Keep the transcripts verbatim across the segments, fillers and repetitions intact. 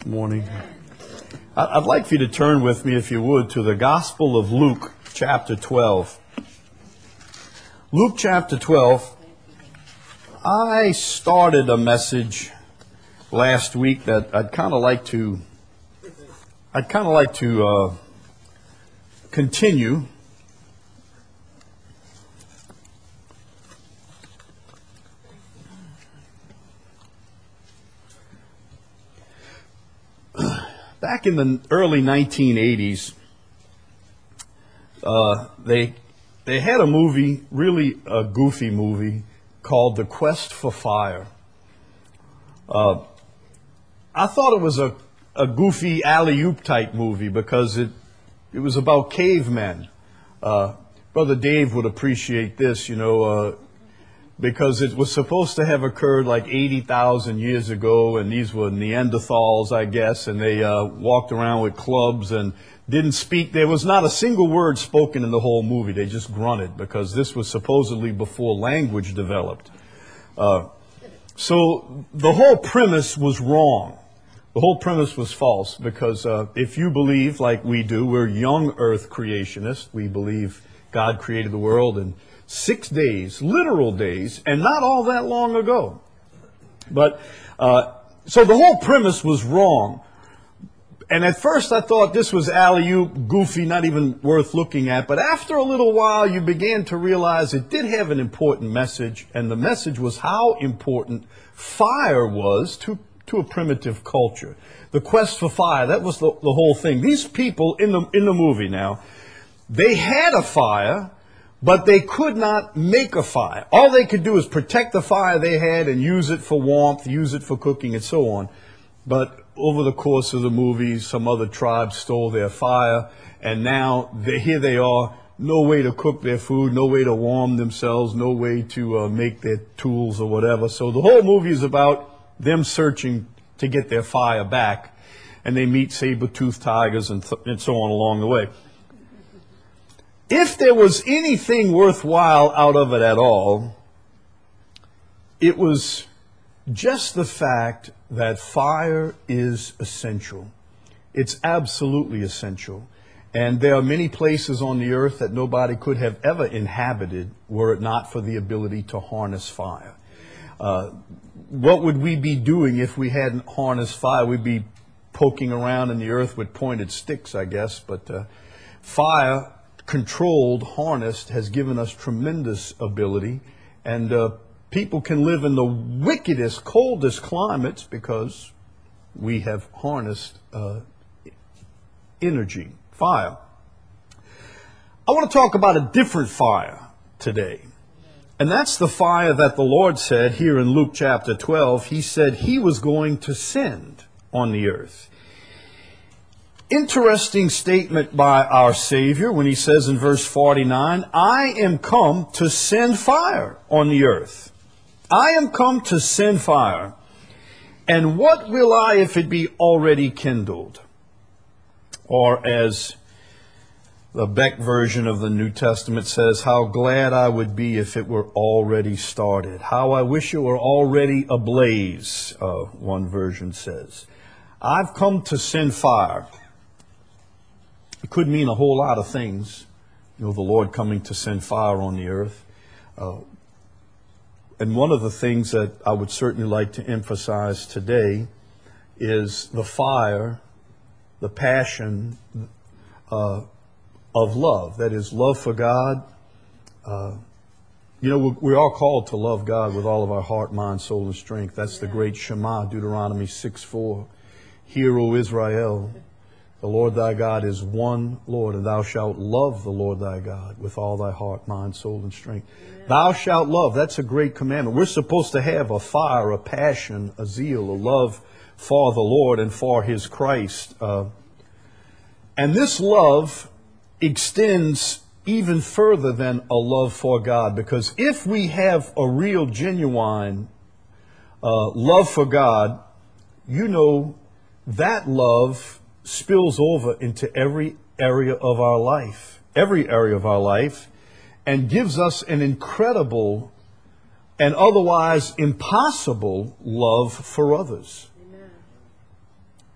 Morning. I'd like for you to turn with me, if you would, to the Gospel of Luke, chapter twelve. Luke chapter twelve. I started a message last week that I'd kind of like to, I'd kind of like to uh, continue. Back in the early nineteen eighties, uh, they they had a movie, really a goofy movie, called The Quest for Fire. Uh, I thought it was a, a goofy alley-oop type movie because it it was about cavemen. Uh, Brother Dave would appreciate this, you know, uh, because it was supposed to have occurred like eighty thousand years ago, and these were Neanderthals, I guess, and they uh, walked around with clubs and didn't speak. There was not a single word spoken in the whole movie. They just grunted because this was supposedly before language developed. Uh, so the whole premise was wrong. The whole premise was false because uh, if you believe, like we do, we're young earth creationists. We believe God created the world in six days, literal days, and not all that long ago. But, uh, so the whole premise was wrong. And at first I thought this was alley-oop, goofy, not even worth looking at. But after a little while, you began to realize it did have an important message. And the message was how important fire was to, to a primitive culture. The quest for fire, that was the, the whole thing. These people in the, in the movie now, they had a fire, but they could not make a fire. All they could do is protect the fire they had and use it for warmth, use it for cooking, and so on. But over the course of the movie, some other tribes stole their fire, and now they, here they are, no way to cook their food, no way to warm themselves, no way to uh, make their tools or whatever. So the whole movie is about them searching to get their fire back, and they meet saber-toothed tigers and, th- and so on along the way. If there was anything worthwhile out of it at all, it was just the fact that fire is essential. It's absolutely essential. And there are many places on the earth that nobody could have ever inhabited were it not for the ability to harness fire. Uh, what would we be doing if we hadn't harnessed fire? We'd be poking around in the earth with pointed sticks, I guess. But uh, fire, controlled, harnessed, has given us tremendous ability, and uh, people can live in the wickedest, coldest climates because we have harnessed uh, energy, fire. I want to talk about a different fire today, and that's the fire that the Lord said here in Luke chapter twelve. He said He was going to send on the earth. Interesting statement by our Savior when He says in verse forty-nine, I am come to send fire on the earth. I am come to send fire. And what will I if it be already kindled? Or as the Beck version of the New Testament says, how glad I would be if it were already started. How I wish it were already ablaze, uh, one version says. I've come to send fire. It could mean a whole lot of things. You know, the Lord coming to send fire on the earth. Uh, and one of the things that I would certainly like to emphasize today is the fire, the passion uh, of love. That is, love for God. Uh, you know, we're, we're all called to love God with all of our heart, mind, soul, and strength. That's the great Shema, Deuteronomy six four. Hear, O Israel, the Lord thy God is one Lord, and thou shalt love the Lord thy God with all thy heart, mind, soul, and strength. Amen. Thou shalt love. That's a great commandment. We're supposed to have a fire, a passion, a zeal, a love for the Lord and for His Christ. Uh, and this love extends even further than a love for God, because if we have a real, genuine uh, love for God, you know, that love spills over into every area of our life, every area of our life, and gives us an incredible and otherwise impossible love for others.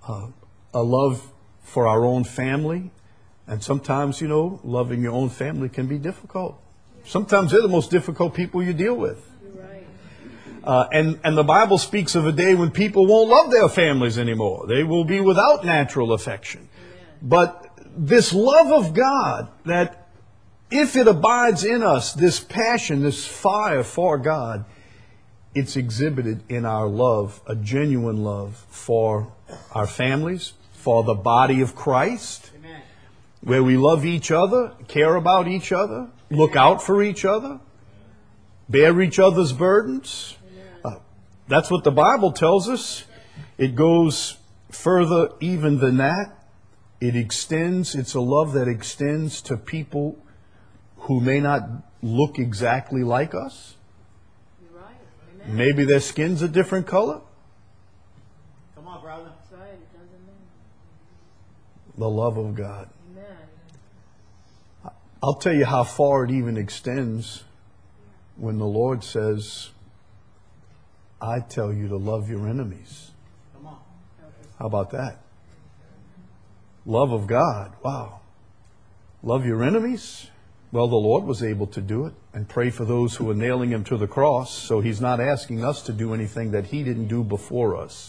uh, a love for our own family. And sometimes, you know, loving your own family can be difficult. Sometimes they're the most difficult people you deal with. Uh, and, and the Bible speaks of a day when people won't love their families anymore. They will be without natural affection. But this love of God, that if it abides in us, this passion, this fire for God, it's exhibited in our love, a genuine love for our families, for the body of Christ, Amen. Where we love each other, care about each other, look out for each other, bear each other's burdens. Uh, that's what the Bible tells us. It goes further even than that. It extends, it's a love that extends to people who may not look exactly like us. You're right. Amen. Maybe their skin's a different color. Come on, brother. That's right. It doesn't matter. The love of God. Amen. I'll tell you how far it even extends when the Lord says, I tell you to love your enemies. Come on. How about that? Love of God. Wow. Love your enemies? Well, the Lord was able to do it, and pray for those who were nailing him to the cross. So he's not asking us to do anything that he didn't do before us.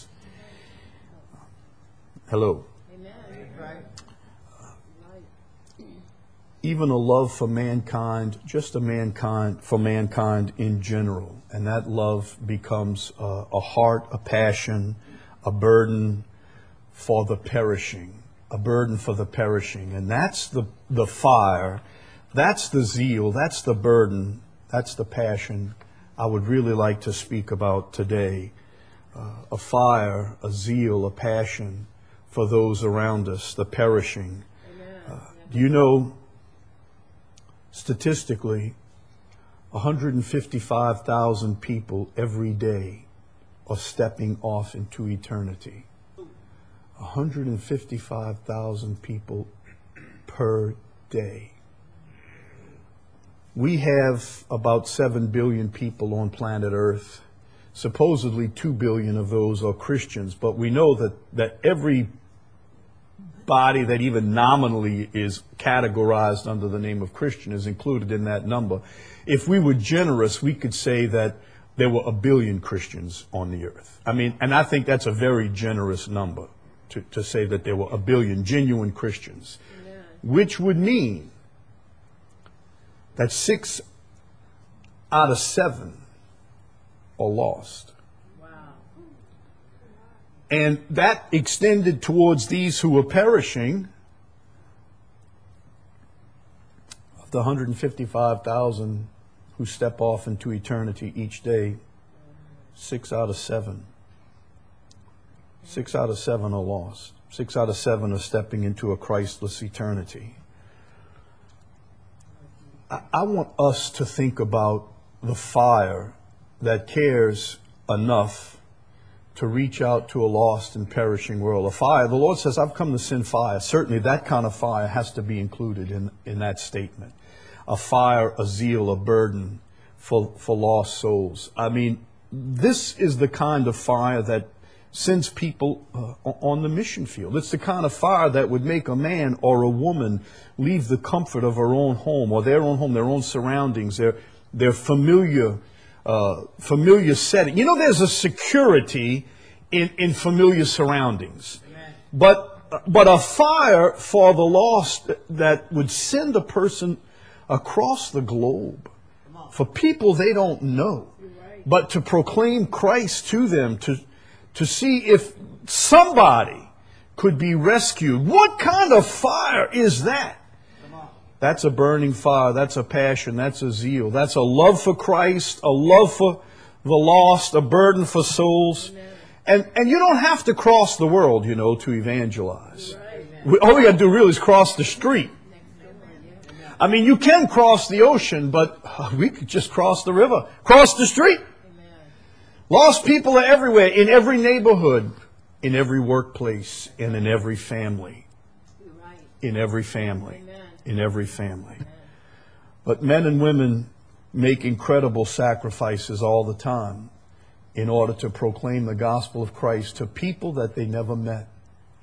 Hello. Amen. Even a love for mankind, just a mankind, for mankind in general. And that love becomes a, a heart, a passion, a burden for the perishing. A burden for the perishing. And that's the, the fire, that's the zeal, that's the burden, that's the passion I would really like to speak about today. Uh, a fire, a zeal, a passion for those around us, the perishing. Uh, do you know, statistically, one hundred fifty-five thousand people every day are stepping off into eternity. one hundred fifty-five thousand people per day. We have about seven billion people on planet Earth. Supposedly two billion of those are Christians, but we know that, that every body that even nominally is categorized under the name of Christian is included in that number. If we were generous, we could say that there were a billion Christians on the earth. I mean, and I think that's a very generous number. To, to say that there were a billion genuine Christians, Amen. Which would mean that six out of seven are lost. Wow. And that extended towards these who are perishing. Of the one hundred fifty-five thousand who step off into eternity each day, six out of seven Six out of seven are lost. Six out of seven are stepping into a Christless eternity. I, I want us to think about the fire that cares enough to reach out to a lost and perishing world. A fire, the Lord says, I've come to send fire. Certainly that kind of fire has to be included in, in that statement. A fire, a zeal, a burden for, for lost souls. I mean, this is the kind of fire that sends people uh, on the mission field. It's the kind of fire that would make a man or a woman leave the comfort of her own home or their own home, their own surroundings, their their familiar uh, familiar setting. You know, there's a security in, in familiar surroundings. Amen. But but a fire for the lost that would send a person across the globe for people they don't know, right. But to proclaim Christ to them, to to see if somebody could be rescued. What kind of fire is that? That's a burning fire. That's a passion. That's a zeal. That's a love for Christ, a love for the lost, a burden for souls. And and you don't have to cross the world, you know, to evangelize. We, all we got to do really is cross the street. I mean, you can cross the ocean, but we could just cross the river. Cross the street. Lost people are everywhere, in every neighborhood, in every workplace, and in every family. In every family. In every family. But men and women make incredible sacrifices all the time in order to proclaim the gospel of Christ to people that they never met,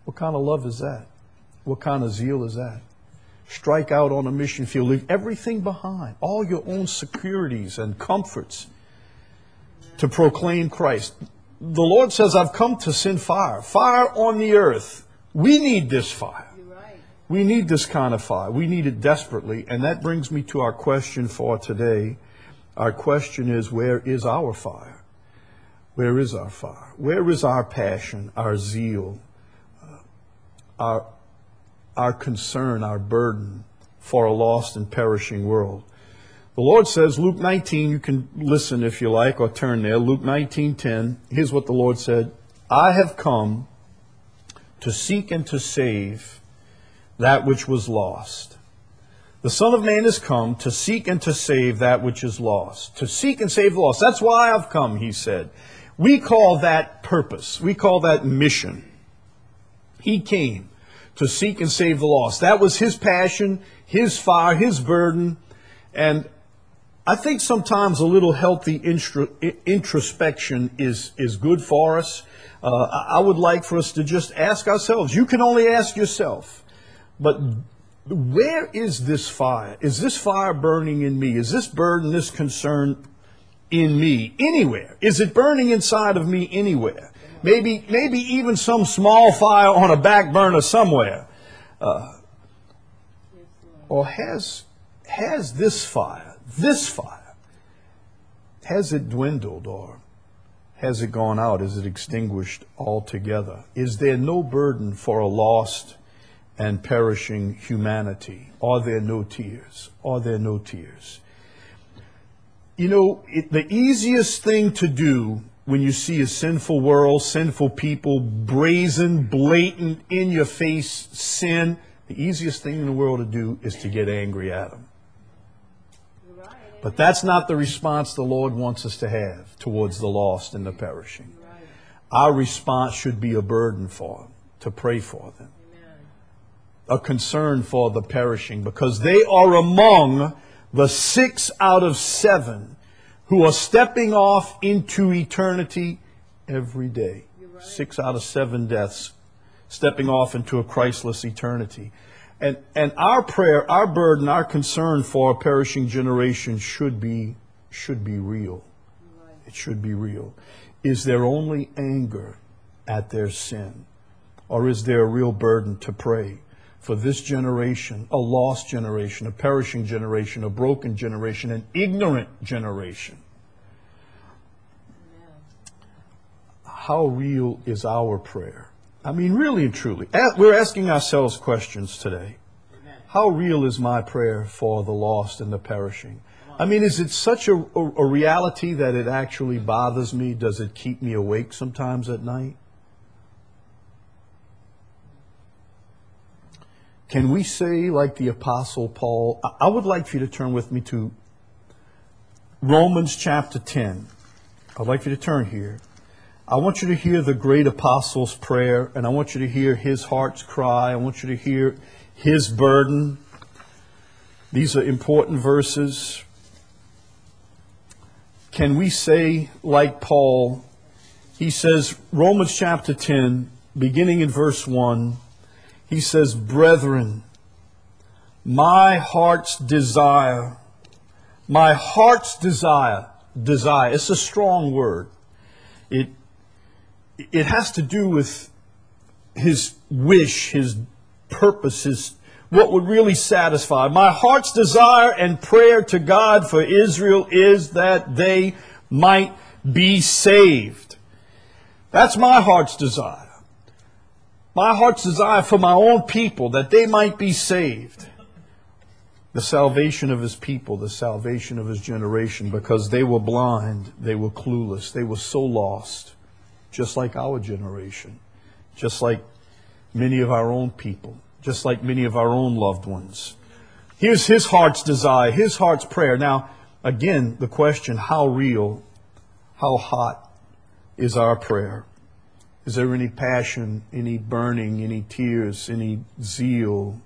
What kind of love is that? What kind of zeal is that? Strike out on a mission field. Leave everything behind. All your own securities and comforts to proclaim Christ. The Lord says, I've come to send fire. Fire on the earth. We need this fire. You're right. We need this kind of fire. We need it desperately. And that brings me to our question for today. Our question is, where is our fire? Where is our fire? Where is our passion, our zeal, uh, our, our concern, our burden for a lost and perishing world? The Lord says, Luke nineteen, you can listen if you like or turn there. Luke nineteen ten, here's what the Lord said. I have come to seek and to save that which was lost. The Son of Man has come to seek and to save that which is lost. To seek and save the lost. That's why I've come, he said. We call that purpose. We call that mission. He came to seek and save the lost. That was his passion, his fire, his burden. And I think sometimes a little healthy introspection is, is good for us. Uh, I would like for us to just ask ourselves. You can only ask yourself. But where is this fire? Is this fire burning in me? Is this burden, this concern in me anywhere? Is it burning inside of me anywhere? Maybe, maybe even some small fire on a back burner somewhere. Uh, or has, has this fire, this fire, has it dwindled or has it gone out? Is it extinguished altogether? Is there no burden for a lost and perishing humanity? Are there no tears? Are there no tears? You know, it, the easiest thing to do when you see a sinful world, sinful people, brazen, blatant, in-your-face sin, the easiest thing in the world to do is to get angry at them. But that's not the response the Lord wants us to have towards the lost and the perishing. Our response should be a burden for them, to pray for them. A concern for the perishing, because they are among the six out of seven who are stepping off into eternity every day. Right. Six out of seven deaths stepping off into a Christless eternity. And, and our prayer, our burden, our concern for a perishing generation should be, should be real. Right. It should be real. Is there only anger at their sin? Or is there a real burden to pray for this generation, a lost generation, a perishing generation, a broken generation, an ignorant generation? How real is our prayer? I mean, really and truly. We're asking ourselves questions today. How real is my prayer for the lost and the perishing? I mean, is it such a, a, a reality that it actually bothers me? Does it keep me awake sometimes at night? Can we say, like the Apostle Paul, I would like for you to turn with me to Romans chapter ten. I'd like you to turn here. I want you to hear the great apostle's prayer, and I want you to hear his heart's cry. I want you to hear his burden. These are important verses. Can we say, like Paul, he says, Romans chapter ten, beginning in verse one, he says, brethren, my heart's desire, my heart's desire, desire, it's a strong word. It, it has to do with his wish, his purpose, his, what would really satisfy. My heart's desire and prayer to God for Israel is that they might be saved. That's my heart's desire. My heart's desire for my own people, that they might be saved. The salvation of his people, the salvation of his generation, because they were blind, they were clueless, they were so lost, just like our generation, just like many of our own people, just like many of our own loved ones. Here's his heart's desire, his heart's prayer. Now, again, the question, how real, how hot is our prayer? Is there any passion, any burning, any tears, any zeal?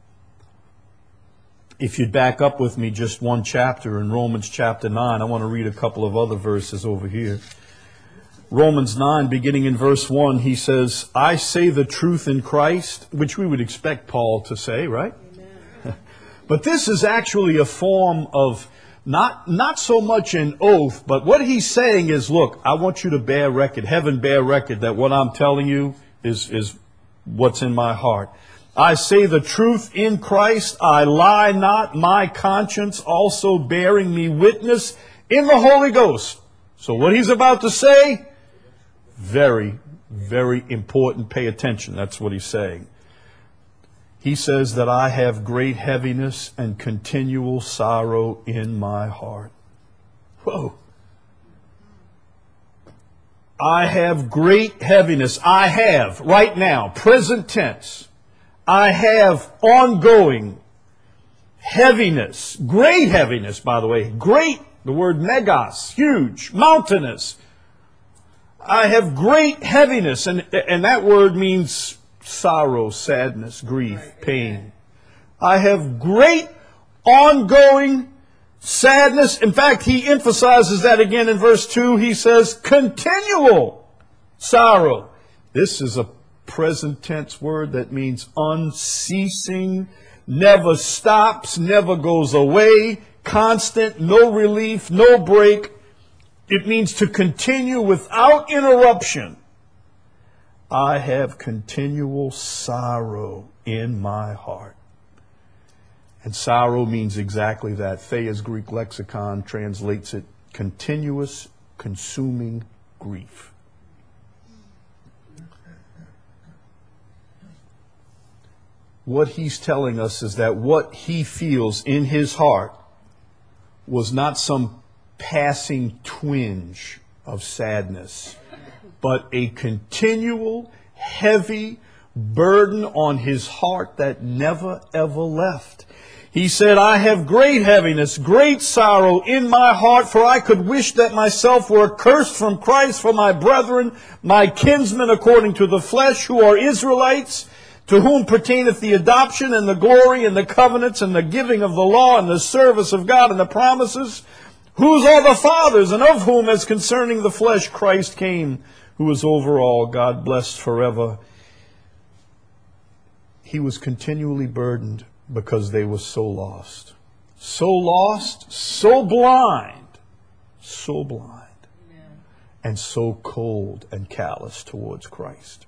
If you'd back up with me just one chapter in Romans chapter nine, I want to read a couple of other verses over here. Romans nine, beginning in verse one, he says, I say the truth in Christ, which we would expect Paul to say, right? Amen. But this is actually a form of not, not so much an oath, but what he's saying is, look, I want you to bear record, heaven bear record that what I'm telling you is, is what's in my heart. I say the truth in Christ, I lie not, my conscience also bearing me witness in the Holy Ghost. So what he's about to say, very, very important. Pay attention. That's what he's saying. He says that I have great heaviness and continual sorrow in my heart. Whoa. I have great heaviness. I have, right now, present tense. I have ongoing heaviness. Great heaviness, by the way. Great, the word megas, huge, mountainous. I have great heaviness, and, and that word means sorrow, sadness, grief, pain. I have great ongoing sadness. In fact, he emphasizes that again in verse two. He says continual sorrow. This is a present tense word that means unceasing, never stops, never goes away, constant, no relief, no break. It means to continue without interruption. I have continual sorrow in my heart. And sorrow means exactly that. Thayer's Greek lexicon translates it continuous, consuming grief. What he's telling us is that what he feels in his heart was not some passing twinge of sadness, but a continual, heavy burden on his heart that never, ever left. He said, I have great heaviness, great sorrow in my heart, for I could wish that myself were accursed from Christ for my brethren, my kinsmen according to the flesh, who are Israelites, to whom pertaineth the adoption and the glory and the covenants and the giving of the law and the service of God and the promises, whose are the fathers, and of whom, as concerning the flesh, Christ came, who is over all, God blessed forever. He was continually burdened because they were so lost. So lost, so blind, so blind, Amen. And so cold and callous towards Christ.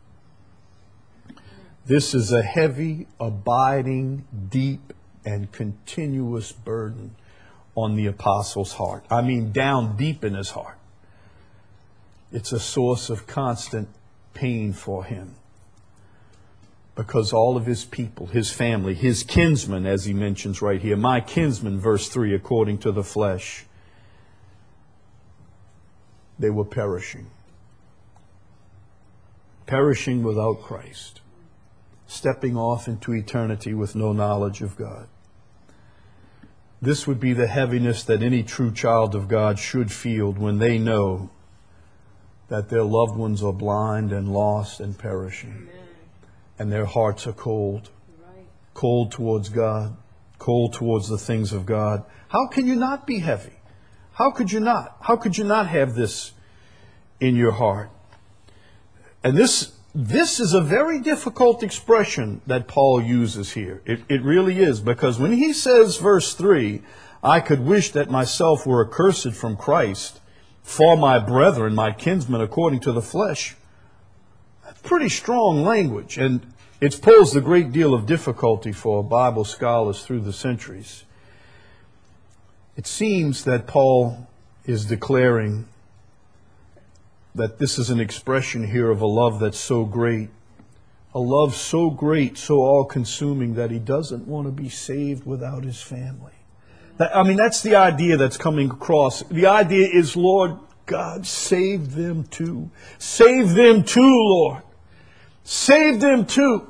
This is a heavy, abiding, deep, and continuous burden on the apostle's heart. I mean, down deep in his heart. It's a source of constant pain for him. Because all of his people, his family, his kinsmen, as he mentions right here, my kinsmen, verse three, according to the flesh, they were perishing. Perishing without Christ. Stepping off into eternity with no knowledge of God. This would be the heaviness that any true child of God should feel when they know that their loved ones are blind and lost and perishing. Amen. And their hearts are cold. Right. Cold towards God. Cold towards the things of God. How can you not be heavy? How could you not? How could you not have this in your heart? And this This is a very difficult expression that Paul uses here. It, it really is, because when he says, verse three, I could wish that myself were accursed from Christ for my brethren, my kinsmen, according to the flesh. That's pretty strong language, and it's posed a great deal of difficulty for Bible scholars through the centuries. It seems that Paul is declaring that this is an expression here of a love that's so great, a love so great, so all-consuming, that he doesn't want to be saved without his family. That, I mean, that's the idea that's coming across. The idea is, Lord God, save them too. Save them too, Lord. Save them too.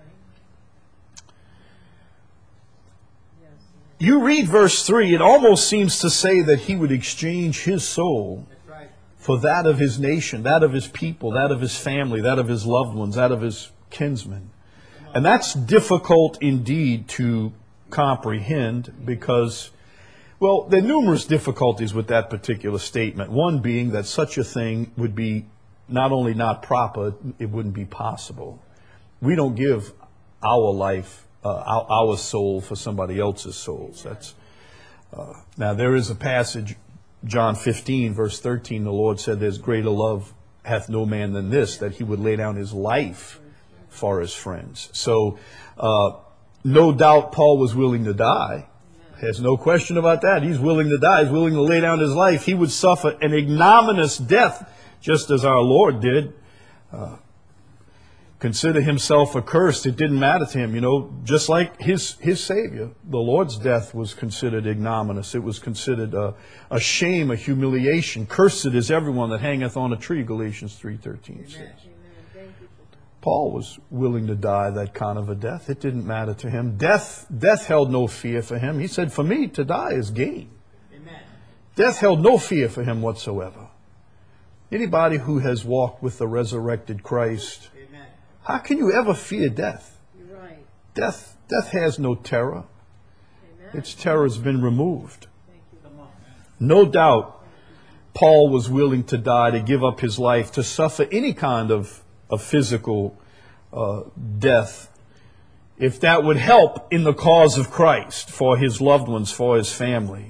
You read verse three, it almost seems to say that he would exchange his soul for that of his nation, that of his people, that of his family, that of his loved ones, that of his kinsmen. And that's difficult indeed to comprehend because, well, there are numerous difficulties with that particular statement. One being that such a thing would be not only not proper, it wouldn't be possible. We don't give our life, uh, our, our soul for somebody else's souls. That's uh, now there is a passage, John fifteen, verse thirteen. The Lord said, "There's greater love hath no man than this, that he would lay down his life for his friends." So, uh, no doubt Paul was willing to die. There's no question about that. He's willing to die. He's willing to lay down his life. He would suffer an ignominious death, just as our Lord did. Uh, consider himself accursed. It didn't matter to him, you know, just like his his Savior. The Lord's death was considered ignominious. It was considered a, a shame, a humiliation. Cursed is everyone that hangeth on a tree, Galatians three thirteen says. Paul was willing to die that kind of a death. It didn't matter to him. Death, death held no fear for him. He said, "For me, to die is gain." Amen. Death held no fear for him whatsoever. Anybody who has walked with the resurrected Christ, amen, how can you ever fear death? You're right. Death, death has no terror. Amen. Its terror has been removed. Thank you. No doubt, Paul was willing to die, to give up his life, to suffer any kind of of physical uh, death, if that would help in the cause of Christ, for his loved ones, for his family.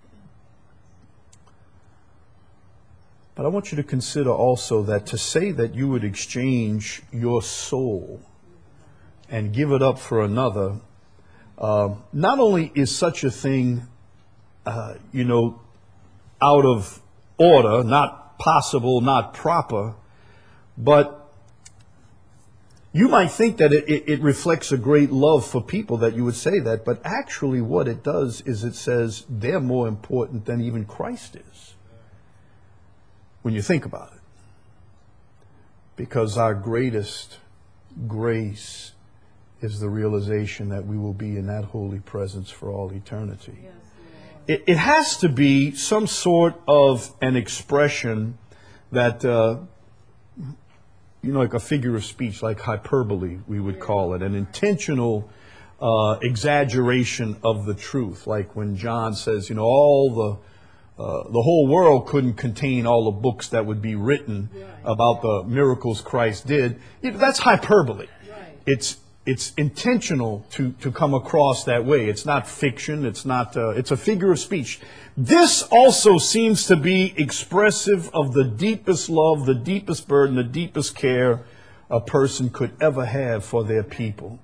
But I want you to consider also that to say that you would exchange your soul and give it up for another, uh, not only is such a thing, uh, you know, out of order, not possible, not proper, but you might think that it, it, it reflects a great love for people that you would say that, but actually what it does is it says they're more important than even Christ is, when you think about it. Because our greatest grace is the realization that we will be in that holy presence for all eternity. Yes, it, it has to be some sort of an expression that... Uh, you know, like a figure of speech, like hyperbole, we would call it, an intentional uh, exaggeration of the truth. Like when John says, you know, all the uh, the whole world couldn't contain all the books that would be written about the miracles Christ did. You know, that's hyperbole. It's it's intentional to to come across that way. It's not fiction. It's not. Uh, it's a figure of speech. This also seems to be expressive of the deepest love, the deepest burden, the deepest care a person could ever have for their people.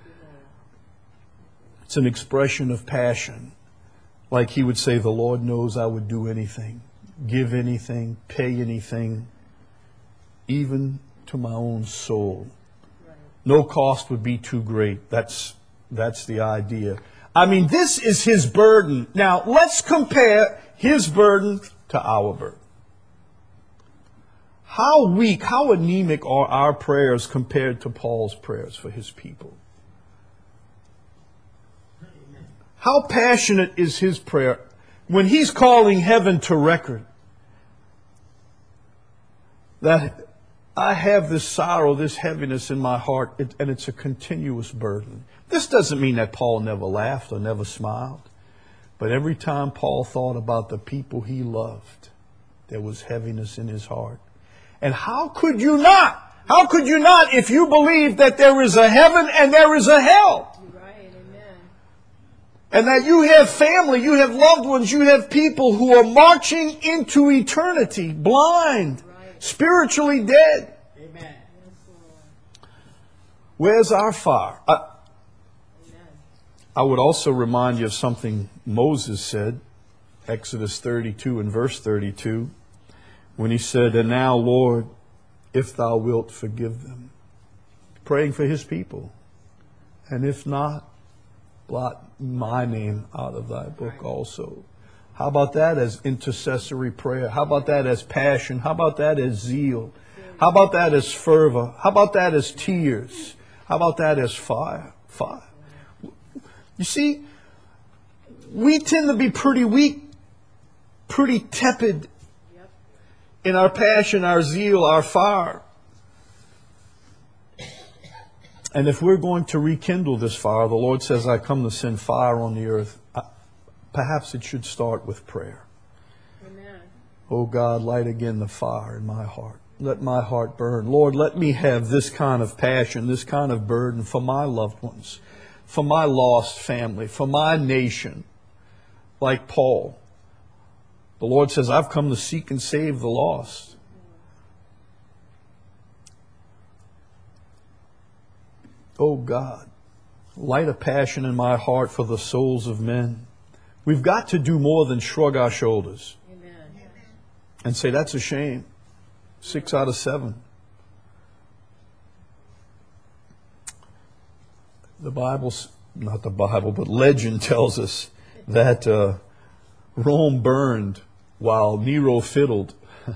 It's an expression of passion. Like he would say, "The Lord knows I would do anything, give anything, pay anything, even to my own soul. No cost would be too great." That's, that's the idea. I mean, this is his burden. Now, let's compare his burden to our burden. How weak, how anemic are our prayers compared to Paul's prayers for his people? How passionate is his prayer when he's calling heaven to record that I have this sorrow, this heaviness in my heart, and it's a continuous burden. This doesn't mean that Paul never laughed or never smiled. But every time Paul thought about the people he loved, there was heaviness in his heart. And how could you not? How could you not if you believe that there is a heaven and there is a hell? Right, amen. And that you have family, you have loved ones, you have people who are marching into eternity, blind, right, spiritually dead. Amen. Where's our fire? I, I would also remind you of something Moses said, Exodus thirty-two and verse thirty-two, when he said, "And now, Lord, if thou wilt forgive them." Praying for his people. "And if not, blot my name out of thy book also." How about that as intercessory prayer? How about that as passion? How about that as zeal? How about that as fervor? How about that as tears? How about that as fire? Fire. You see, we tend to be pretty weak, pretty tepid in our passion, our zeal, our fire. And if we're going to rekindle this fire, the Lord says, "I come to send fire on the earth." Perhaps it should start with prayer. Amen. Oh God, light again the fire in my heart. Let my heart burn. Lord, let me have this kind of passion, this kind of burden for my loved ones, for my lost family, for my nation, like Paul. The Lord says, I've come to seek and save the lost. Oh God, light a passion in my heart for the souls of men. We've got to do more than shrug our shoulders. Amen. And say, that's a shame. Six out of seven. The Bible, not the Bible, but legend tells us that uh, Rome burned while Nero fiddled.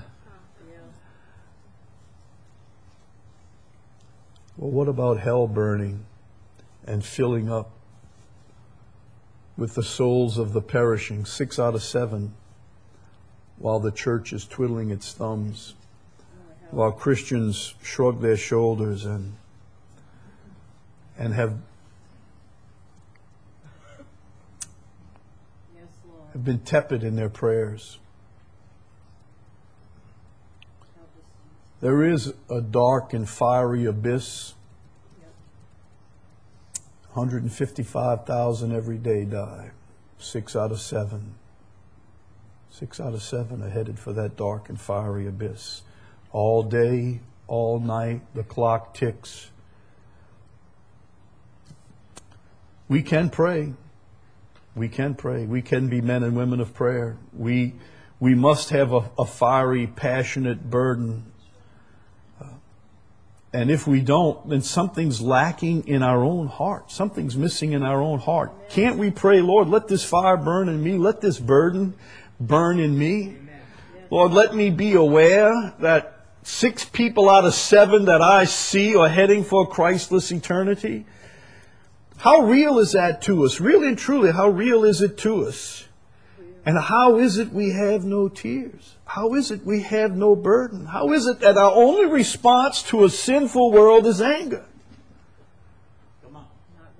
Well, what about hell burning and filling up with the souls of the perishing? Six out of seven, while the church is twiddling its thumbs, while Christians shrug their shoulders and and have, Yes, Lord. have been tepid in their prayers. There is a dark and fiery abyss. one hundred fifty-five thousand every day die. Six out of seven. Six out of seven are headed for that dark and fiery abyss. All day, all night, the clock ticks. We can pray. We can pray. We can be men and women of prayer. We we must have a, a fiery, passionate burden. Uh, and if we don't, then something's lacking in our own heart. Something's missing in our own heart. Can't we pray, Lord, let this fire burn in me. Let this burden burn in me. Lord, let me be aware that six people out of seven that I see are heading for a Christless eternity. How real is that to us? Really and truly, how real is it to us? And how is it we have no tears? How is it we have no burden? How is it that our only response to a sinful world is anger? Come on.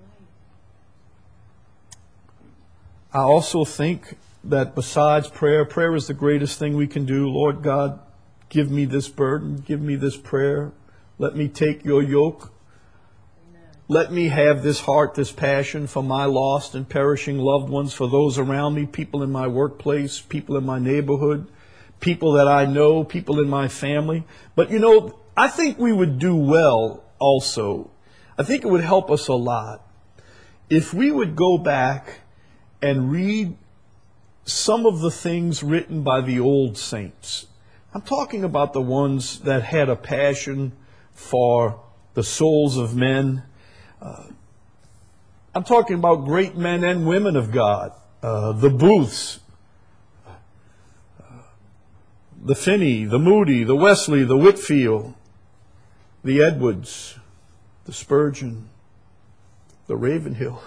I also think that besides prayer, prayer is the greatest thing we can do. Lord God, give me this burden. Give me this prayer. Let me take your yoke. Amen. Let me have this heart, this passion for my lost and perishing loved ones, for those around me, people in my workplace, people in my neighborhood, people that I know, people in my family. But you know, I think we would do well also. I think it would help us a lot if we would go back and read some of the things written by the old saints. I'm talking about the ones that had a passion for the souls of men. Uh, I'm talking about great men and women of God. Uh, the Booths, uh, the Finney, the Moody, the Wesley, the Whitfield, the Edwards, the Spurgeon, the Ravenhill.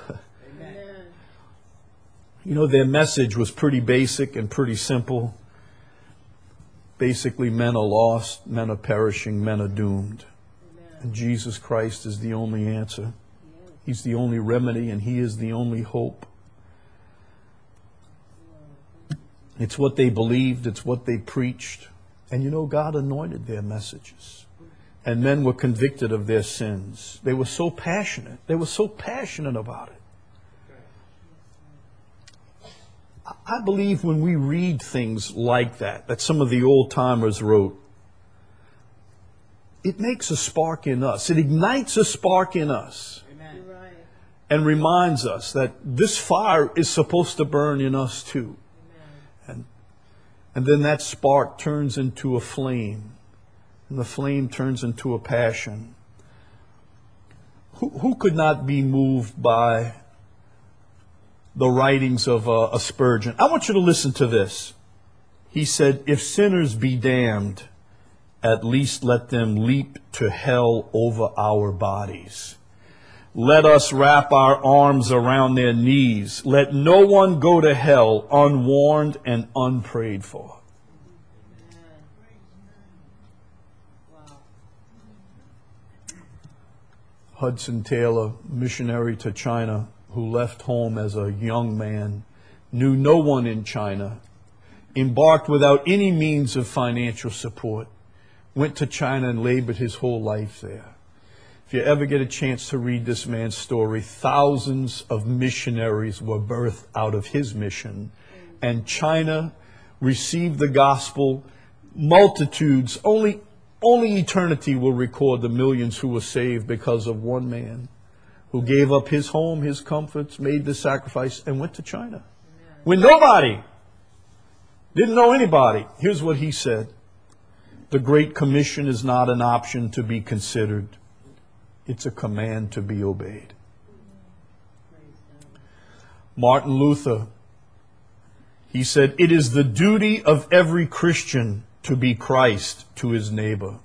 You know, their message was pretty basic and pretty simple. Basically, men are lost, men are perishing, men are doomed. Amen. And Jesus Christ is the only answer. He's the only remedy, and He is the only hope. It's what they believed, it's what they preached. And you know, God anointed their messages. And men were convicted of their sins. They were so passionate. They were so passionate about it. I believe when we read things like that, that some of the old timers wrote, it makes a spark in us. It ignites a spark in us. Amen. Right. And reminds us that this fire is supposed to burn in us too. Amen. And, and then that spark turns into a flame. And the flame turns into a passion. Who, who could not be moved by the writings of uh, a Spurgeon? I want you to listen to this. He said, if sinners be damned, at least let them leap to hell over our bodies. Let us wrap our arms around their knees. Let no one go to hell unwarned and unprayed for. Wow. Hudson Taylor, missionary to China, who left home as a young man, knew no one in China, embarked without any means of financial support, went to China and labored his whole life there. If you ever get a chance to read this man's story, thousands of missionaries were birthed out of his mission. And China received the gospel. Multitudes, only, only eternity will record the millions who were saved because of one man who gave up his home, his comforts, made the sacrifice, and went to China. When nobody, didn't know anybody. Here's what he said. The Great Commission is not an option to be considered. It's a command to be obeyed. Martin Luther, he said, it is the duty of every Christian to be Christ to his neighbor.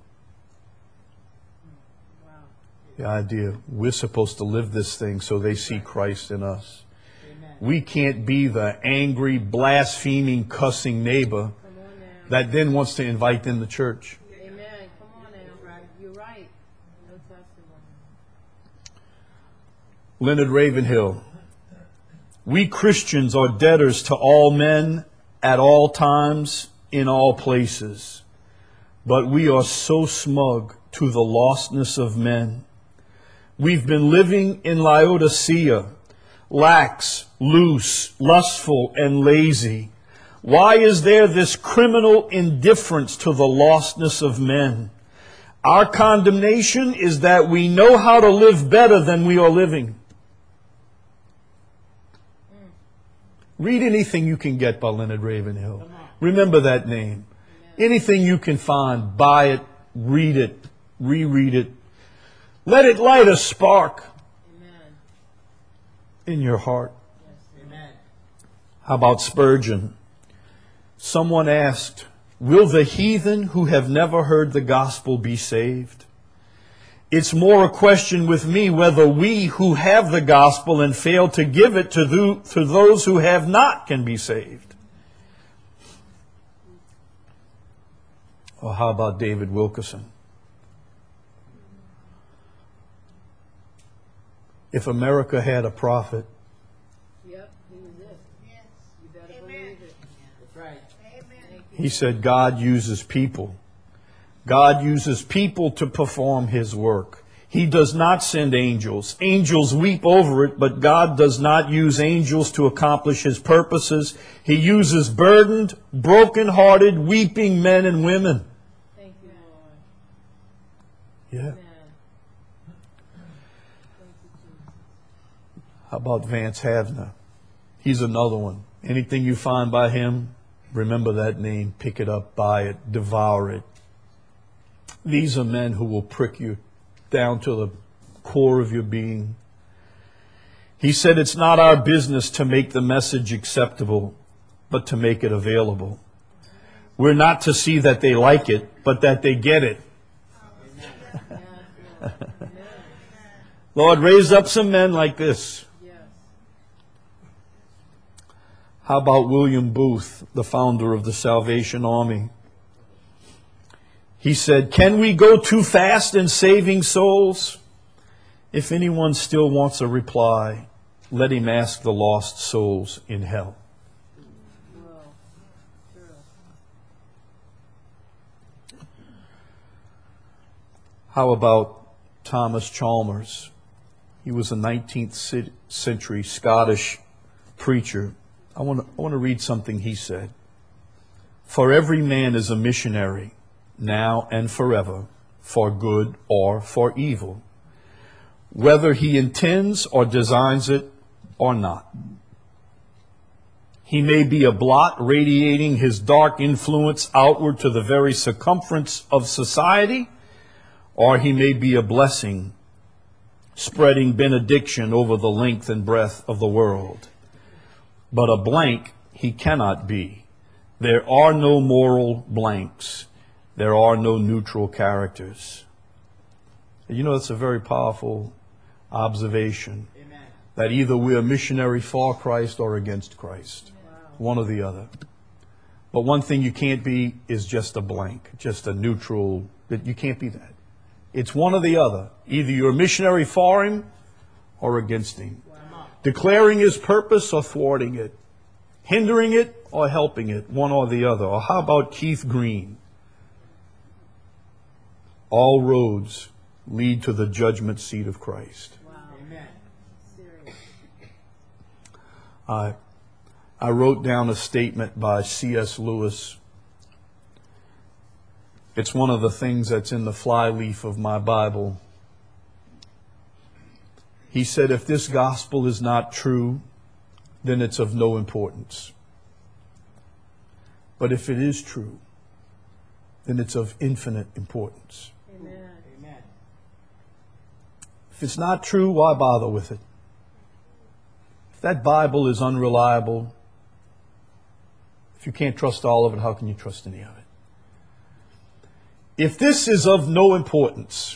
The idea, we're supposed to live this thing so they see Christ in us. Amen. We can't be the angry, blaspheming, cussing neighbor that then wants to invite them to church. Amen. Come on now. You're right. No testimony. Leonard Ravenhill. We Christians are debtors to all men at all times, in all places. But we are so smug to the lostness of men. We've been living in Laodicea, lax, loose, lustful, and lazy. Why is there this criminal indifference to the lostness of men? Our condemnation is that we know how to live better than we are living. Read anything you can get by Leonard Ravenhill. Remember that name. Anything you can find, buy it, read it, reread it. Let it light a spark in your heart. How about Spurgeon? Someone asked, will the heathen who have never heard the gospel be saved? It's more a question with me whether we who have the gospel and fail to give it to, the, to those who have not can be saved. Or how about David Wilkerson? If America had a prophet, yep, he was it. Yes. You better Amen. Believe it. That's right. Amen. He said God uses people. God uses people to perform His work. He does not send angels. Angels weep over it, but God does not use angels to accomplish His purposes. He uses burdened, broken-hearted, weeping men and women. Thank you, Lord. Yeah. Amen. How about Vance Havner? He's another one. Anything you find by him, remember that name, pick it up, buy it, devour it. These are men who will prick you down to the core of your being. He said it's not our business to make the message acceptable, but to make it available. We're not to see that they like it, but that they get it. Lord, raise up some men like this. How about William Booth, the founder of the Salvation Army? He said, can we go too fast in saving souls? If anyone still wants a reply, let him ask the lost souls in hell. How about Thomas Chalmers? He was a nineteenth century Scottish preacher. I want to, I want to read something he said. For every man is a missionary, now and forever, for good or for evil, whether he intends or designs it or not. He may be a blot radiating his dark influence outward to the very circumference of society, or he may be a blessing spreading benediction over the length and breadth of the world. But a blank he cannot be. There are no moral blanks. There are no neutral characters. You know, it's a very powerful observation. Amen. That either we're a missionary for Christ or against Christ. Wow. One or the other. But one thing you can't be is just a blank, just a neutral. That you can't be that. It's one or the other. Either you're a missionary for Him or against Him. Declaring His purpose or thwarting it. Hindering it or helping it. One or the other. Or how about Keith Green? all roads lead to the judgment seat of Christ. Wow. Amen. Serious. I, I wrote down a statement by C S Lewis. It's one of the things that's in the flyleaf of my Bible. He said, if this gospel is not true, then it's of no importance. But if it is true, then it's of infinite importance. Amen. Amen. If it's not true, why bother with it? If that Bible is unreliable, if you can't trust all of it, how can you trust any of it? If this is of no importance,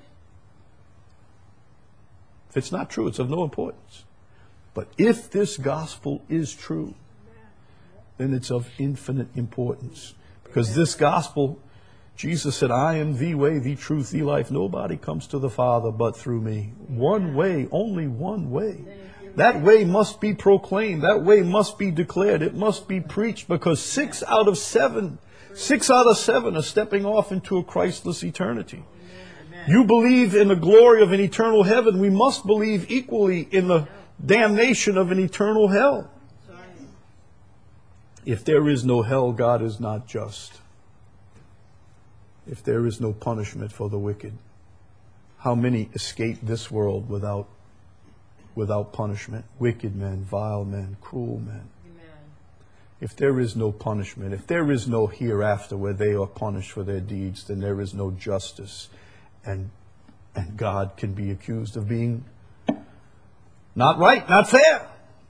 if it's not true, it's of no importance. But if this gospel is true, then it's of infinite importance. Because this gospel, Jesus said, I am the way, the truth, the life. Nobody comes to the Father but through me. One way, only one way. That way must be proclaimed. That way must be declared. It must be preached, because six out of seven, six out of seven are stepping off into a Christless eternity. You believe in the glory of an eternal heaven. We must believe equally in the damnation of an eternal hell. If there is no hell, God is not just. If there is no punishment for the wicked, how many escape this world without without punishment? Wicked men, vile men, cruel men. Amen. If there is no punishment, if there is no hereafter where they are punished for their deeds, then there is no justice. And and God can be accused of being not right, not fair.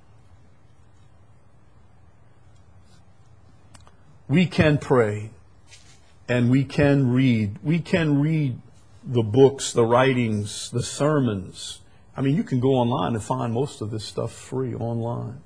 We can pray and we can read. We can read the books, the writings, the sermons. I mean, you can go online and find most of this stuff free online.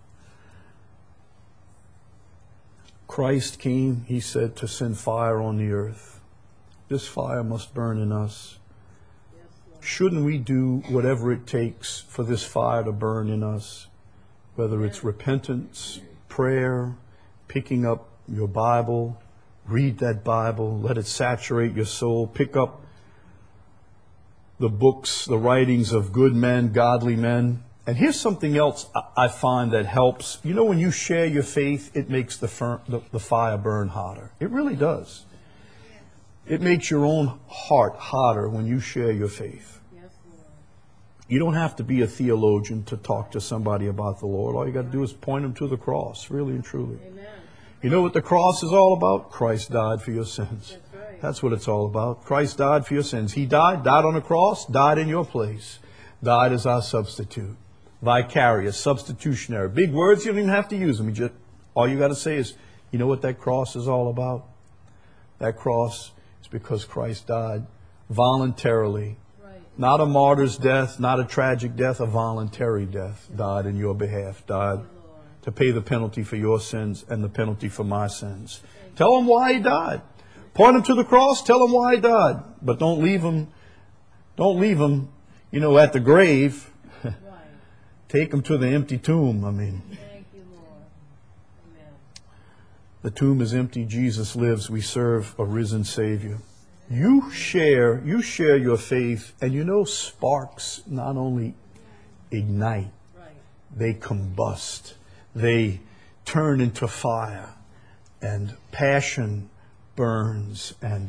Christ came, he said, to send fire on the earth. This fire must burn in us. Shouldn't we do whatever it takes for this fire to burn in us? Whether it's repentance, prayer, picking up your Bible, read that Bible, let it saturate your soul, pick up the books, the writings of good men, godly men. And here's something else I find that helps. You know, when you share your faith, it makes the, fir- the, the fire burn hotter. It really does. It makes your own heart hotter when you share your faith. Yes, Lord. You don't have to be a theologian to talk to somebody about the Lord. All you got to do is point them to the cross, really and truly. Amen. You know what the cross is all about? Christ died for your sins. That's right. That's what it's all about. Christ died for your sins. He died, died on the cross, died in your place, died as our substitute. Vicarious, substitutionary. Big words, you don't even have to use them. You just, all you got to say is, you know what that cross is all about? That cross is because Christ died voluntarily. Right. Not a martyr's death, not a tragic death, a voluntary death. Died in your behalf, died to pay the penalty for your sins and the penalty for my sins. Tell him why he died. Point him to the cross, tell him why he died. But don't leave him, don't leave him, you know, at the grave. Right. Take him to the empty tomb, I mean. Thank you, Lord. Amen. The tomb is empty, Jesus lives, we serve a risen Savior. You share, you share your faith, and you know sparks not only ignite, Right. they combust. They turn into fire, and passion burns. And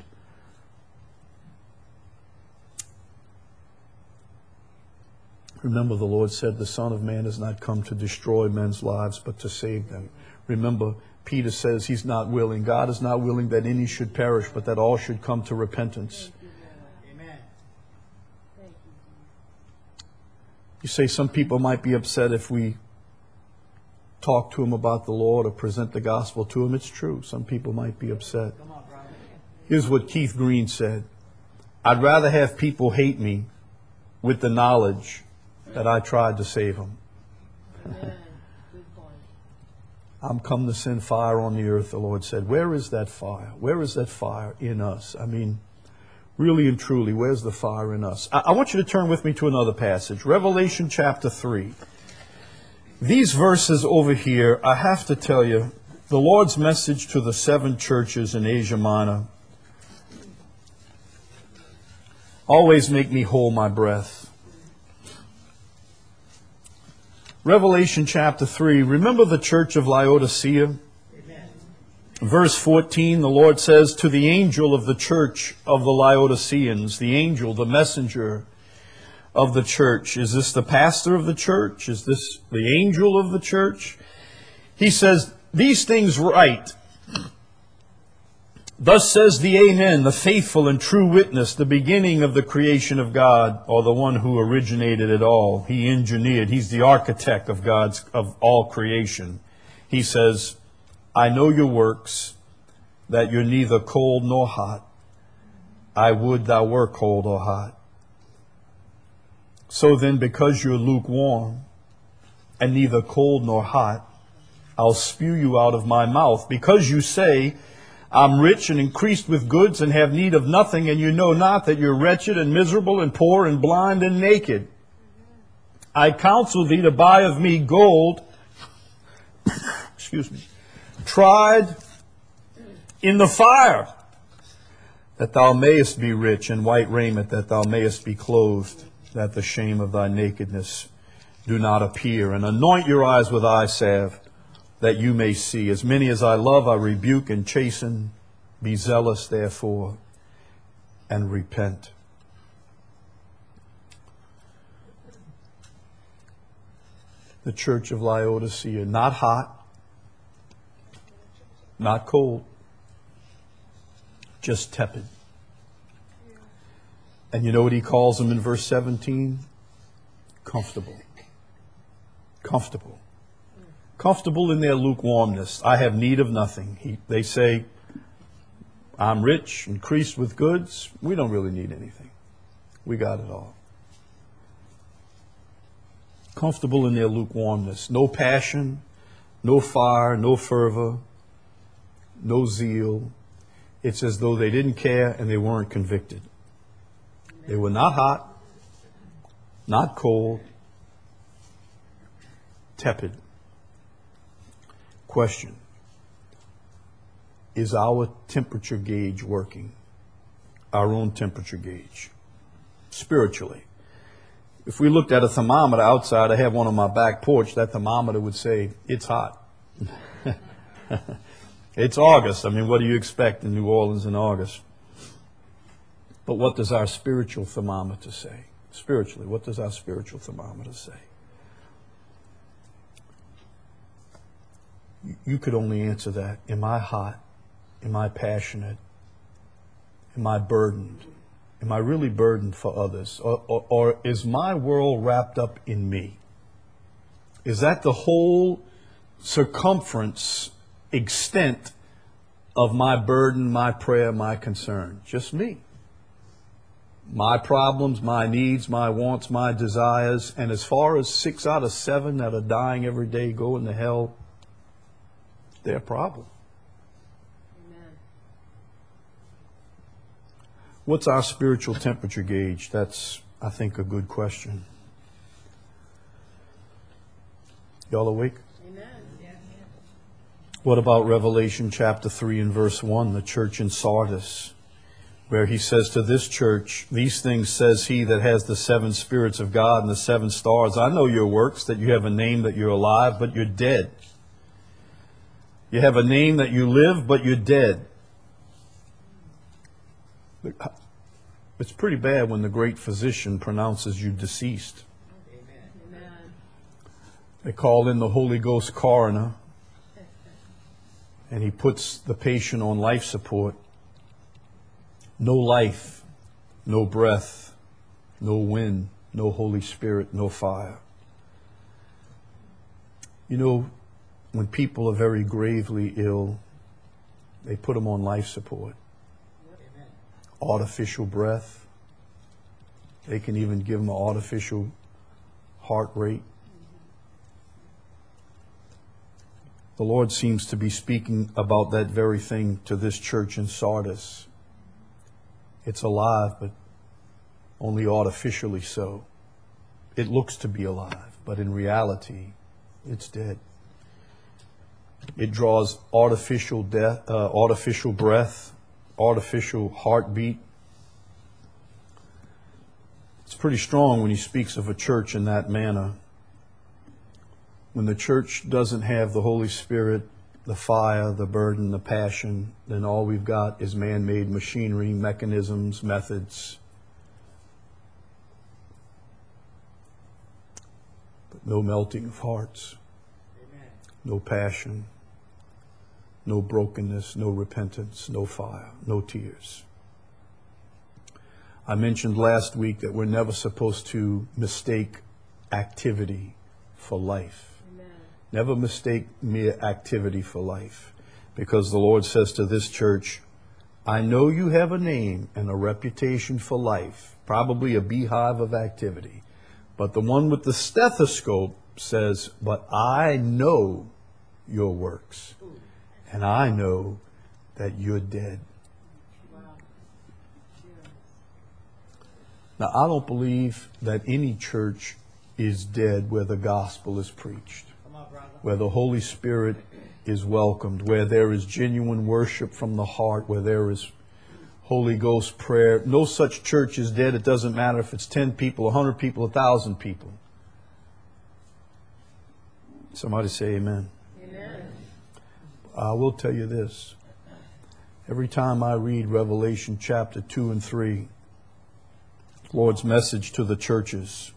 remember, the Lord said the Son of Man has not come to destroy men's lives, but to save them. Remember, Peter says he's not willing. God is not willing that any should perish, but that all should come to repentance. Amen. You say some people might be upset if we talk to them about the Lord or present the gospel to them. It's true. Some people might be upset. Here's what Keith Green said. I'd rather have people hate me with the knowledge that I tried to save them. Amen. Good point. I'm come to send fire on the earth, the Lord said. Where is that fire? Where is that fire in us? I mean, really and truly, where's the fire in us? I, I want you to turn with me to another passage. Revelation chapter three. These verses over here, I have to tell you, the Lord's message to the seven churches in Asia Minor Always make me hold my breath. Revelation chapter three. Remember the church of Laodicea? Amen. Verse fourteen, the Lord says, to the angel of the church of the Laodiceans, the angel, the messenger of the church. Is this the pastor of the church? Is this the angel of the church? He says, these things write. Thus says the Amen, the faithful and true witness, the beginning of the creation of God, or the one who originated it all. He engineered. He's the architect of God's, of all creation. He says, I know your works, that you're neither cold nor hot. I would thou were cold or hot. So then, because you're lukewarm and neither cold nor hot, I'll spew you out of my mouth. Because you say, I'm rich and increased with goods and have need of nothing, and you know not that you're wretched and miserable and poor and blind and naked. I counsel thee to buy of me gold, excuse me, tried in the fire, that thou mayest be rich, and white raiment, that thou mayest be clothed, that the shame of thy nakedness do not appear. And anoint your eyes with eye salve, that you may see. As many as I love, I rebuke and chasten. Be zealous, therefore, and repent. The church of Laodicea, not hot, not cold, just tepid. And you know what he calls them in verse seventeen? Comfortable. Comfortable. Comfortable in their lukewarmness. I have need of nothing. He, they say, I'm rich, increased with goods. We don't really need anything. We got it all. Comfortable in their lukewarmness. No passion, no fire, no fervor, no zeal. It's as though they didn't care and they weren't convicted. They were not hot, not cold, tepid. Question. Is our temperature gauge working? Our own temperature gauge. Spiritually. If we looked at a thermometer outside, I have one on my back porch, that thermometer would say, it's hot. It's August. I mean, what do you expect in New Orleans in August? But what does our spiritual thermometer say? Spiritually, what does our spiritual thermometer say? You could only answer that. Am I hot? Am I passionate? Am I burdened? Am I really burdened for others? Or, or, or is my world wrapped up in me? Is that the whole circumference, extent of my burden, my prayer, my concern? Just me. My problems, my needs, my wants, my desires. And as far as six out of seven that are dying every day going to hell, their problem. Amen. What's our spiritual temperature gauge? That's, I think, a good question. Y'all awake? Amen. What about Revelation chapter three and verse one, the church in Sardis, where he says to this church, these things says he that has the seven spirits of God and the seven stars. I know your works, that you have a name, that you're alive, but you're dead. You have a name that you live, but you're dead. It's pretty bad when the great physician pronounces you deceased. Amen. They call in the Holy Ghost coroner, and he puts the patient on life support. No life, no breath, no wind, no Holy Spirit, no fire. You know, when people are very gravely ill, they put them on life support. Amen. Artificial breath. They can even give them an artificial heart rate. The Lord seems to be speaking about that very thing to this church in Sardis. It's alive, but only artificially so. It looks to be alive, but in reality, it's dead. It draws artificial death, uh, artificial breath, artificial heartbeat. pretty strong when he speaks of a church in that manner. When the church doesn't have the Holy Spirit, the fire, the burden, the passion, then all we've got is man-made machinery, mechanisms, methods. But no melting of hearts, Amen. No passion, no brokenness, no repentance, no fire, no tears. I mentioned last week that we're never supposed to mistake activity for life. Amen. Never mistake mere activity for life. Because the Lord says to this church, I know you have a name and a reputation for life, probably a beehive of activity. But the one with the stethoscope says, but I know your works, and I know that you're dead. Now, I don't believe that any church is dead where the gospel is preached, where the Holy Spirit is welcomed, where there is genuine worship from the heart, where there is Holy Ghost prayer. No such church is dead. It doesn't matter if it's ten people, a hundred people, a thousand people. Somebody say amen. Amen. I will tell you this. Every time I read Revelation chapter two and three, Lord's message to the churches,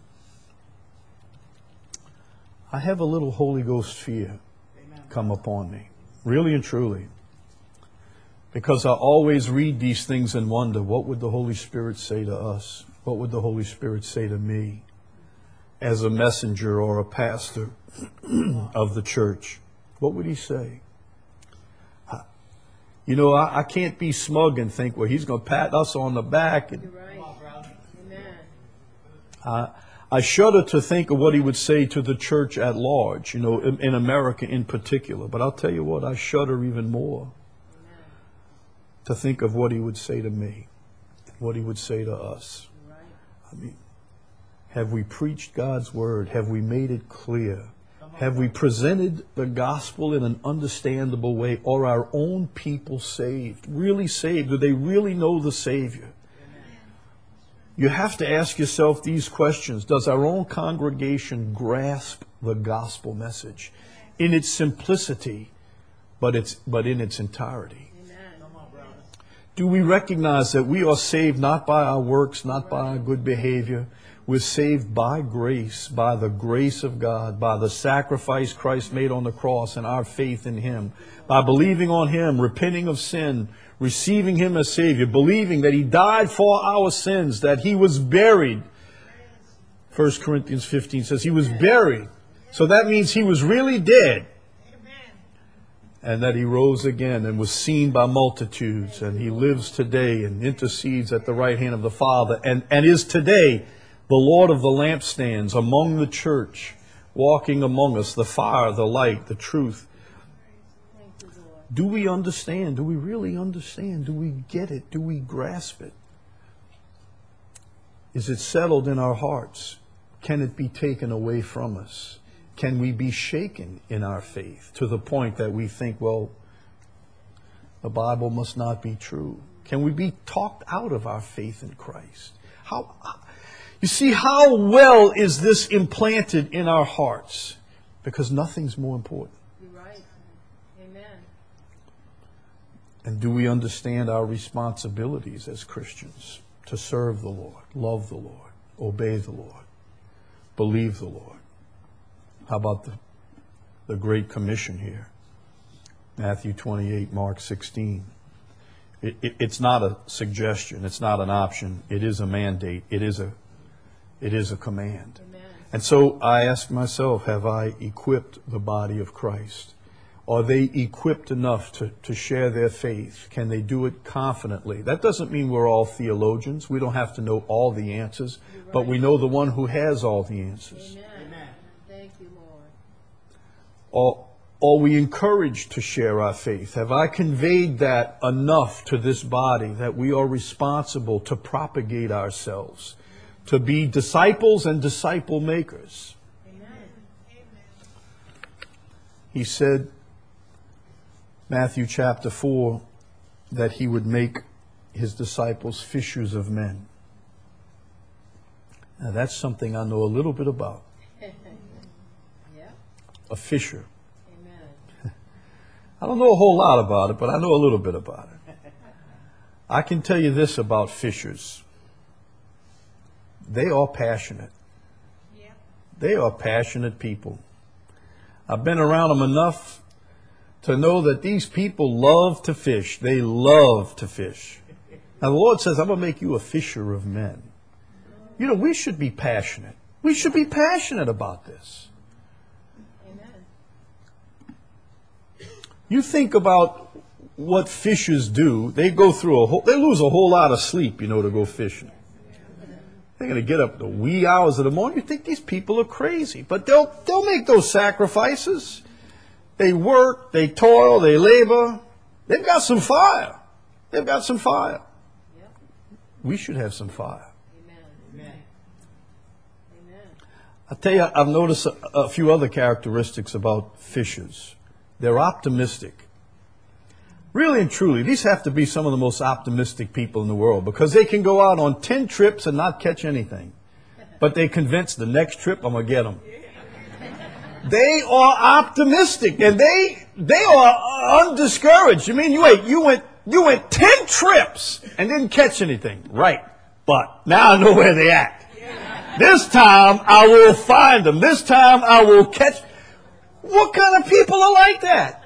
I have a little Holy Ghost fear come upon me, really and truly. Because I always read these things and wonder, what would the Holy Spirit say to us? What would the Holy Spirit say to me as a messenger or a pastor of the church? What would he say? I, you know, I, I can't be smug and think, well, he's going to pat us on the back. And, You're right. Amen. I, I shudder to think of what he would say to the church at large, you know, in, in America in particular. But I'll tell you what, I shudder even more Amen. To think of what he would say to me, what he would say to us. Right. I mean, have we preached God's word? Have we made it clear? Have we presented the gospel in an understandable way? Are our own people saved? Really saved? Do they really know the Savior? You have to ask yourself these questions. Does our own congregation grasp the gospel message in its simplicity, but it's but in its entirety? Amen. Do we recognize that we are saved not by our works, not by our good behavior? We're saved by grace, by the grace of God, by the sacrifice Christ made on the cross and our faith in Him, by believing on Him, repenting of sin, receiving Him as Savior, believing that He died for our sins, that He was buried. First Corinthians fifteen says He was buried. So that means He was really dead. And that He rose again and was seen by multitudes. And He lives today and intercedes at the right hand of the Father. And, and is today the Lord of the lampstands among the church, walking among us, the fire, the light, the truth. Do we understand? Do we really understand? Do we get it? Do we grasp it? Is it settled in our hearts? Can it be taken away from us? Can we be shaken in our faith to the point that we think, well, the Bible must not be true? Can we be talked out of our faith in Christ? How, you see, how well is this implanted in our hearts? Because nothing's more important. You're right. Amen. And do we understand our responsibilities as Christians to serve the Lord, love the Lord, obey the Lord, believe the Lord? How about the, the Great Commission here? Matthew twenty-eight, Mark sixteen. It, it, it's not a suggestion. It's not an option. It is a mandate. It is a, it is a command. Amen. And so I ask myself, have I equipped the body of Christ? Are they equipped enough to, to share their faith? Can they do it confidently? That doesn't mean we're all theologians. We don't have to know all the answers, right. But we know the one who has all the answers. Amen. Amen. Thank you, Lord. Are, are we encouraged to share our faith? Have I conveyed that enough to this body that we are responsible to propagate ourselves, to be disciples and disciple makers? Amen. He said, Matthew chapter four, that He would make His disciples fishers of men. Now that's something I know a little bit about. Yeah. A fisher. Amen. I don't know a whole lot about it, but I know a little bit about it. I can tell you this about fishers. They are passionate. Yeah. They are passionate people. I've been around them enough to know that these people love to fish. They love to fish. Now the Lord says, I'm going to make you a fisher of men. You know, we should be passionate. We should be passionate about this. Amen. You think about what fishers do. They go through a whole, they lose a whole lot of sleep, you know, to go fishing. They're going to get up the wee hours of the morning. You think these people are crazy, but they'll they'll make those sacrifices. They work, they toil, they labor. They've got some fire. They've got some fire. Yep. We should have some fire. Amen. Amen. Amen. I tell you, I've noticed a, a few other characteristics about fishers. They're optimistic. Really and truly, these have to be some of the most optimistic people in the world because they can go out on ten trips and not catch anything. But they convince the next trip, I'm going to get them. They are optimistic and they they are undiscouraged. You mean you wait, you went you went ten trips and didn't catch anything. Right. But now I know where they at. This time I will find them. This time I will catch. What kind of people are like that?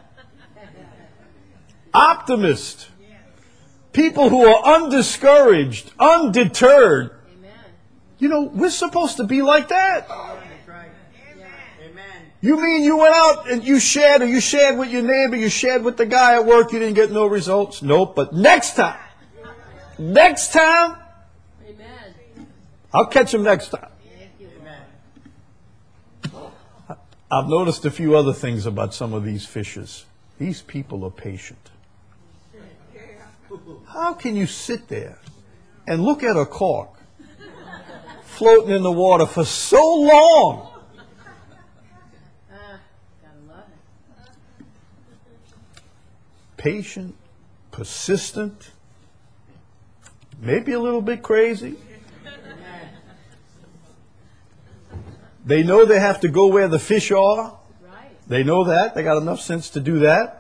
Optimists. People who are undiscouraged, undeterred. Amen. You know, we're supposed to be like that. That's right. Amen. You mean you went out and you shared, or you shared with your neighbor, you shared with the guy at work, you didn't get no results? Nope, but next time, next time, Amen. I'll catch him next time. Thank you, Lord. I've noticed a few other things about some of these fishers. These people are patient. How can you sit there and look at a cork floating in the water for so long? Ah, gotta love it. Patient, persistent, maybe a little bit crazy. They know they have to go where the fish are. Right. They know that. They got enough sense to do that.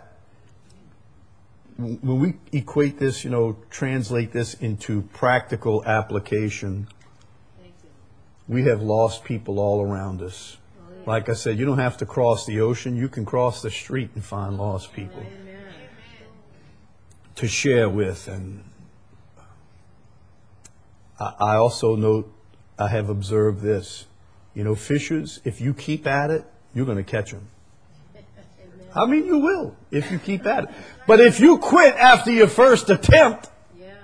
When we equate this, you know, translate this into practical application, Thank you. we have lost people all around us. Oh, yeah. Like I said, you don't have to cross the ocean. You can cross the street and find lost people Amen. to share with. And I I also note, I have observed this. You know, fishers, if you keep at it, you're going to catch them. I mean, you will if you keep at it. But if you quit after your first attempt, Yeah.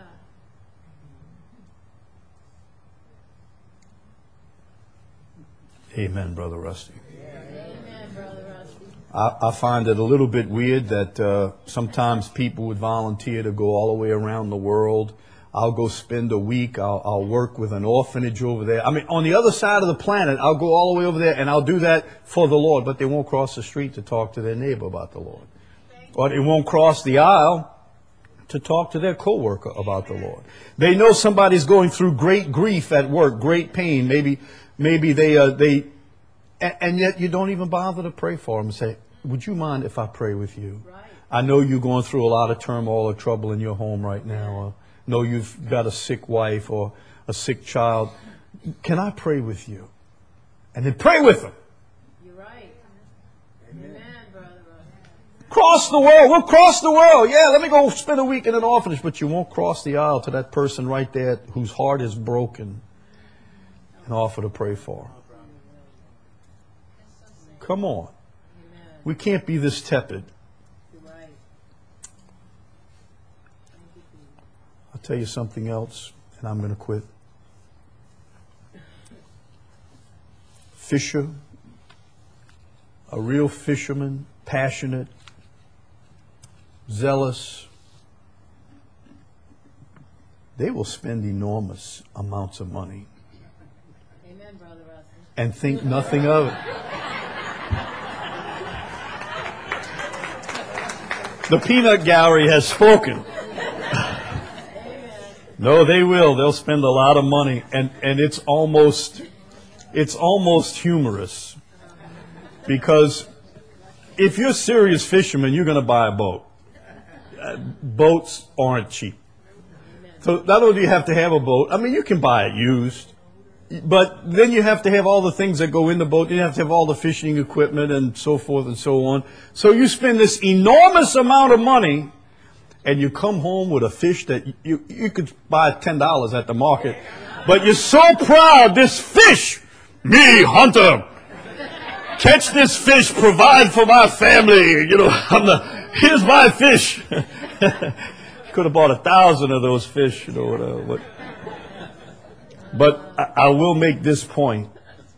amen, Brother Rusty. Amen, Brother Rusty. I, I find it a little bit weird that uh, sometimes people would volunteer to go all the way around the world. I'll go spend a week. I'll, I'll work with an orphanage over there. I mean, on the other side of the planet, I'll go all the way over there and I'll do that for the Lord. But they won't cross the street to talk to their neighbor about the Lord. Or they won't cross the aisle to talk to their coworker about the Lord. They know somebody's going through great grief at work, great pain. Maybe, maybe they, uh, they, and, and yet you don't even bother to pray for them and say, would you mind if I pray with you? Right. I know you're going through a lot of turmoil or trouble in your home right now. Or know you've got a sick wife or a sick child. Can I pray with you? And then pray with them. You're right. Amen, Brother Rusty. Cross the world. We'll cross the world. Yeah, let me go spend a week in an orphanage. But you won't cross the aisle to that person right there whose heart is broken and offer to pray for. Come on. Amen. We can't be this tepid. You're right. Thank you, Jesus. I'll tell you something else, and I'm going to quit. Fisher, a real fisherman, passionate, zealous. They will spend enormous amounts of money Amen, Brother Rusty. and think nothing of it. The peanut gallery has spoken. No, they will. They'll spend a lot of money, and, and it's almost it's almost humorous, because if you're a serious fisherman, you're going to buy a boat. Uh, boats aren't cheap. So not only do you have to have a boat, I mean, you can buy it used, but then you have to have all the things that go in the boat. You have to have all the fishing equipment and so forth and so on. So you spend this enormous amount of money, and you come home with a fish that you, you could buy ten dollars at the market. But you're so proud, this fish, me, hunter, catch this fish, provide for my family. You know, I'm the, here's my fish. Could have bought a thousand of those fish, you know, whatever. But, but I, I will make this point,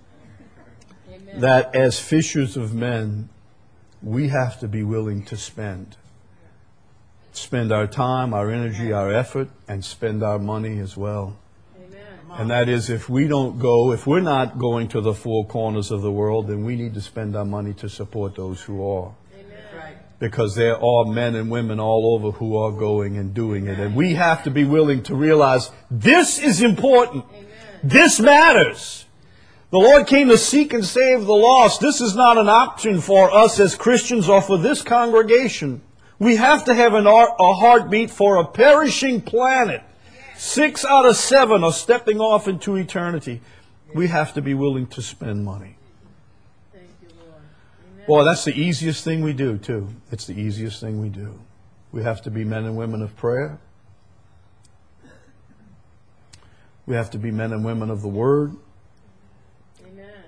that as fishers of men, we have to be willing to spend. Spend our time, our energy, our effort, and spend our money as well. And that is, if we don't go, if we're not going to the four corners of the world, then we need to spend our money to support those who are. Amen. Because there are men and women all over who are going and doing it. And we have to be willing to realize this is important. Amen. This matters. The Lord came to seek and save the lost. This is not an option for us as Christians or for this congregation. We have to have an, a heartbeat for a perishing planet. Six out of seven are stepping off into eternity. We have to be willing to spend money. Thank you, Lord. Amen. Boy, that's the easiest thing we do, too. It's the easiest thing we do. We have to be men and women of prayer. We have to be men and women of the Word. Amen.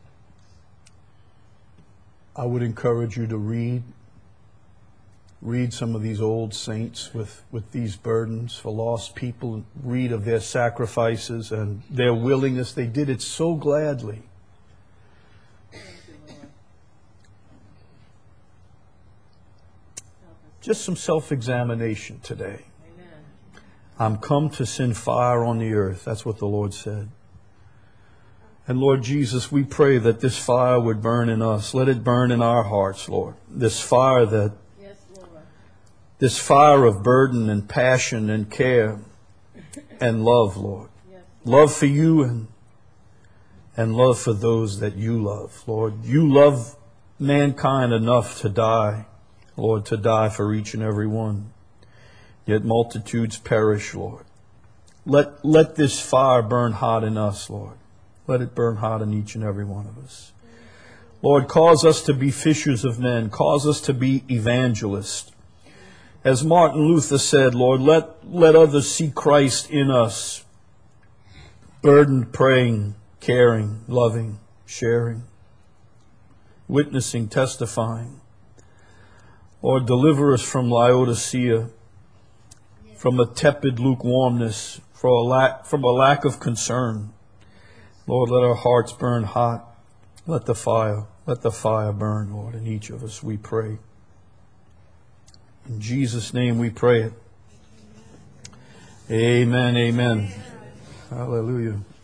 I would encourage you to read. Read some of these old saints with, with these burdens for lost people. Read of their sacrifices and their willingness. They did it so gladly. Just some self-examination today. Amen. I'm come to send fire on the earth. That's what the Lord said. And Lord Jesus, we pray that this fire would burn in us. Let it burn in our hearts, Lord. This fire that This fire of burden and passion and care and love, Lord. Yes. Love for you and, and love for those that you love, Lord. You love mankind enough to die, Lord, to die for each and every one. Yet multitudes perish, Lord. Let, let this fire burn hot in us, Lord. Let it burn hot in each and every one of us. Lord, cause us to be fishers of men. Cause us to be evangelists. As Martin Luther said, Lord, let, let others see Christ in us, burdened, praying, caring, loving, sharing, witnessing, testifying. Lord, deliver us from Laodicea, from a tepid lukewarmness, from a lack, from a lack of concern. Lord, let our hearts burn hot. Let the fire, let the fire burn, Lord, in each of us, we pray. In Jesus' name we pray it. Amen, amen. Hallelujah.